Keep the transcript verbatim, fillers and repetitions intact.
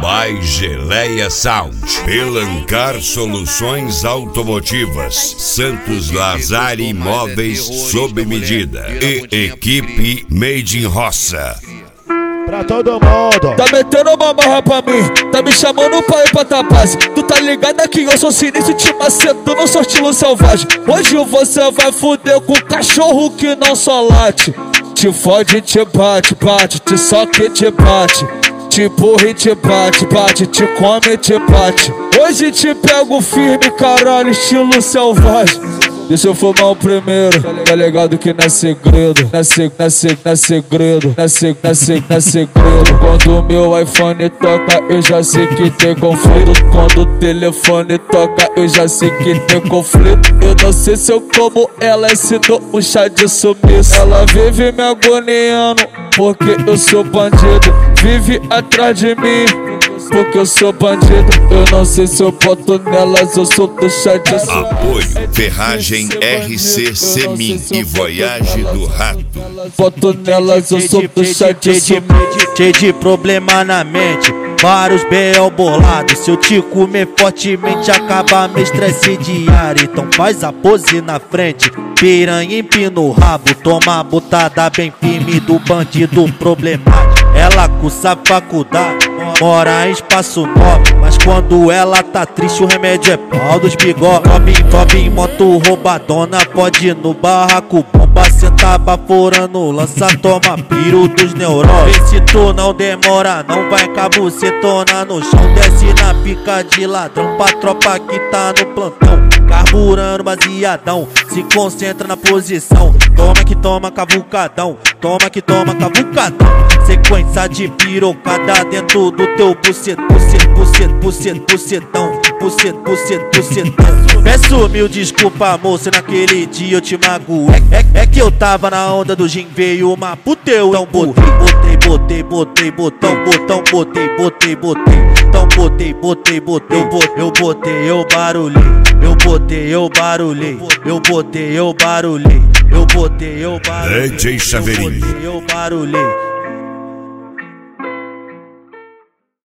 by Geleia Sound, Pelancar Soluções Automotivas, Santos Lazari Imóveis sob medida e equipe Made in Roça. Pra todo mundo. Tá metendo uma marra pra mim, tá me chamando pra ir pra Tapaz. Tu tá ligado que eu sou sinistro, te maceto, não sou estilo selvagem. Hoje você vai fuder com cachorro que não só late. Te fode, te bate, bate, te soca e te bate. Te empurra e te bate, bate, te come e te bate. Hoje te pego firme, caralho, estilo selvagem. Deixa eu fumar o primeiro, tá ligado que não é segredo. Não é segredo, não é segredo, não é segredo. Não é segredo, não é segredo, não é segredo. Quando o meu iPhone toca, eu já sei que tem conflito. Quando o telefone toca, eu já sei que tem conflito. Eu não sei se eu como ela, se dou um chá de sumiço. Ela vive me agoniando, porque eu sou bandido. Vive atrás de mim, porque eu sou bandido. Eu não sei se eu boto nelas, eu sou do chá de sumiço. Apoio Ferragem R C Semin e Voyage do Rato. Boto nelas, eu sou do chá de sumiço. Cheio de problema na mente, vários B O bolados. Se eu te comer fortemente, acaba meu estresse diário. Então faz a pose na frente, piranha empina o rabo. Toma a botada bem firme do bandido problemático. Ela cursa faculdade, mora em espaço nobre, mas quando ela tá triste o remédio é pau dos bigode. Sobe, sobe em moto roubadona, pode ir no barraco. Bomba, senta baforando, lança, toma piro dos neurônios. Vê se tu não demora, não vai cabucetona no chão. Desce na pica de ladrão pra tropa que tá no plantão. Carburando baseadão, se concentra na posição. Toma que toma cavucadão, toma que toma cavucadão. Sequência de pirocada dentro do teu bucet, bucet, bucet, bucet, bucetão, bucet, bucet, bucetão. Peço mil desculpa, moça, naquele dia eu te magoei. É, é que eu tava na onda do gin, veio uma puteu. Então botei, botei, botei, botei, botão, botão, botei, botei, botei. Então botei, botei, botei, eu botei, eu barulhei. Eu botei, eu barulhei. Eu botei, eu barulhei. Eu botei, eu barulhei. D J Chaveirinho. Eu barulhei.